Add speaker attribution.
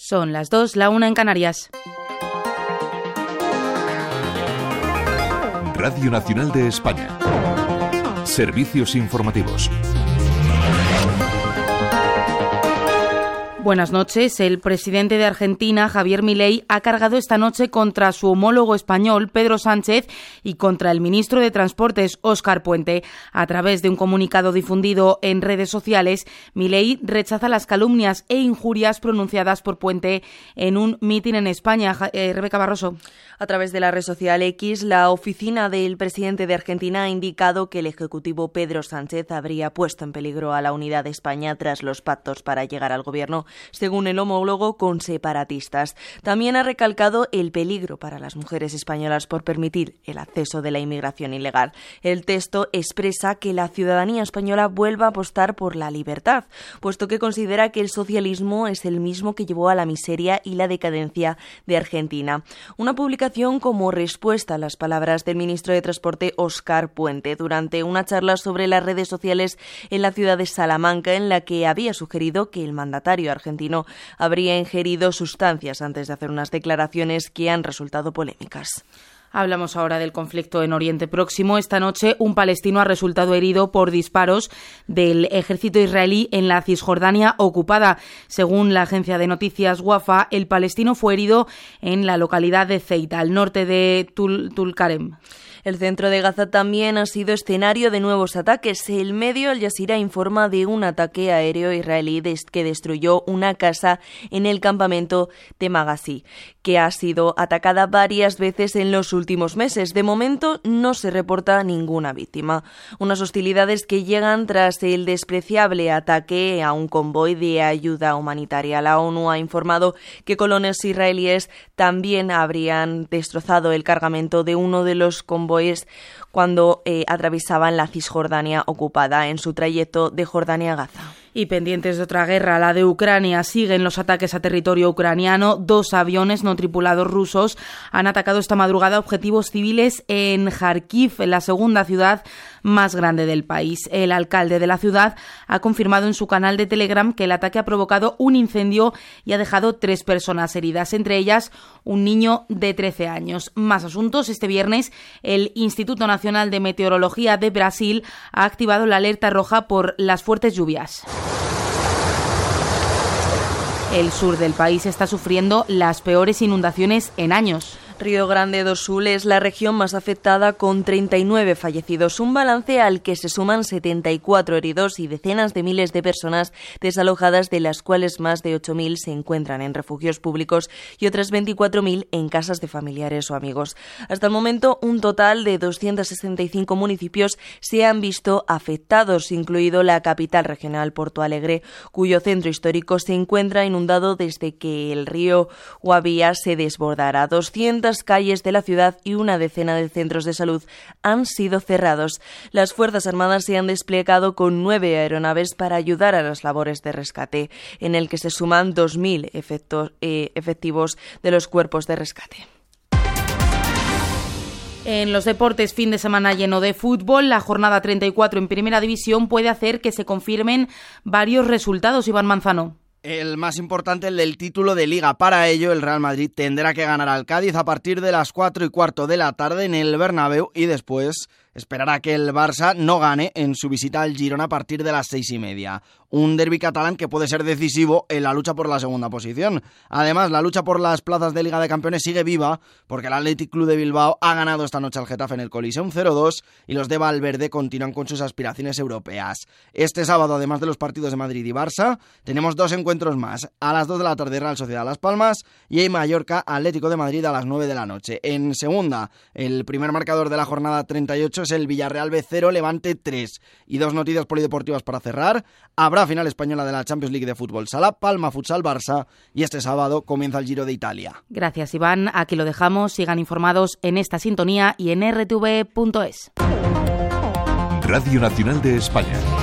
Speaker 1: Son las 2, la 1 en Canarias.
Speaker 2: Radio Nacional de España. Servicios informativos.
Speaker 1: Buenas noches. El presidente de Argentina, Javier Milei, ha cargado esta noche contra su homólogo español, Pedro Sánchez, y contra el ministro de Transportes, Óscar Puente. A través de un comunicado difundido en redes sociales, Milei rechaza las calumnias e injurias pronunciadas por Puente en un mitin en España. Rebeca Barroso.
Speaker 3: A través de la red social X, la oficina del presidente de Argentina ha indicado que el ejecutivo Pedro Sánchez habría puesto en peligro a la unidad de España tras los pactos para llegar al gobierno, según el homólogo, con separatistas. También ha recalcado el peligro para las mujeres españolas por permitir el acceso de la inmigración ilegal. El texto expresa que la ciudadanía española vuelva a apostar por la libertad, puesto que considera que el socialismo es el mismo que llevó a la miseria y la decadencia de Argentina. Una publicación como respuesta a las palabras del ministro de Transporte, Óscar Puente, durante una charla sobre las redes sociales en la ciudad de Salamanca, en la que había sugerido que el mandatario argentino habría ingerido sustancias antes de hacer unas declaraciones que han resultado polémicas.
Speaker 1: Hablamos ahora del conflicto en Oriente Próximo. Esta noche un palestino ha resultado herido por disparos del ejército israelí en la Cisjordania ocupada. Según la agencia de noticias Wafa, el palestino fue herido en la localidad de Ceita, al norte de Tulkarem.
Speaker 3: El centro de Gaza también ha sido escenario de nuevos ataques. El medio Al Jazeera informa de un ataque aéreo israelí que destruyó una casa en el campamento de Magazí, que ha sido atacada varias veces en los últimos meses. De momento no se reporta ninguna víctima. Unas hostilidades que llegan tras el despreciable ataque a un convoy de ayuda humanitaria. La ONU ha informado que colonos israelíes también habrían destrozado el cargamento de uno de los convoyes cuando atravesaban la Cisjordania ocupada en su trayecto de Jordania a Gaza.
Speaker 1: Y pendientes de otra guerra, la de Ucrania, siguen los ataques a territorio ucraniano. 2 aviones no tripulados rusos han atacado esta madrugada objetivos civiles en Kharkiv, en la segunda ciudad más grande del país. El alcalde de la ciudad ha confirmado en su canal de Telegram que el ataque ha provocado un incendio y ha dejado 3 personas heridas, entre ellas un niño de 13 años. Más asuntos. Este viernes, el Instituto Nacional de Meteorología de Brasil ha activado la alerta roja por las fuertes lluvias. El sur del país está sufriendo las peores inundaciones en años.
Speaker 3: Río Grande do Sul es la región más afectada, con 39 fallecidos, un balance al que se suman 74 heridos y decenas de miles de personas desalojadas, de las cuales más de 8.000 se encuentran en refugios públicos y otras 24.000 en casas de familiares o amigos. Hasta el momento, un total de 265 municipios se han visto afectados, incluido la capital regional, Porto Alegre, cuyo centro histórico se encuentra inundado desde que el río Guavía se desbordara. 200 calles de la ciudad y una decena de centros de salud han sido cerrados. Las Fuerzas Armadas se han desplegado con 9 aeronaves para ayudar a las labores de rescate, en el que se suman 2.000 efectivos de los cuerpos de rescate.
Speaker 1: En los deportes, fin de semana lleno de fútbol. La jornada 34 en Primera División puede hacer que se confirmen varios resultados. Iván Manzano.
Speaker 4: El más importante, el del título de Liga. Para ello, el Real Madrid tendrá que ganar al Cádiz a partir de las 4:15 de la tarde en el Bernabéu, y después esperará que el Barça no gane en su visita al Girona a partir de las 6:30. Un derbi catalán que puede ser decisivo en la lucha por la segunda posición. Además, la lucha por las plazas de Liga de Campeones sigue viva, porque el Athletic Club de Bilbao ha ganado esta noche al Getafe en el Coliseum 0-2 y los de Valverde continúan con sus aspiraciones europeas. Este sábado, además de los partidos de Madrid y Barça, tenemos 2 encuentros más. A las 2 de la tarde, Real Sociedad Las Palmas, y en Mallorca, Atlético de Madrid a las 9 de la noche. En segunda, el primer marcador de la jornada 38 es el Villarreal B0, Levante 3. Y 2 noticias polideportivas para cerrar. Habrá final española de la Champions League de fútbol sala, Palma Futsal Barça, y este sábado comienza el Giro de Italia.
Speaker 1: Gracias, Iván. Aquí lo dejamos. Sigan informados en esta sintonía y en rtv.es.
Speaker 2: Radio Nacional de España.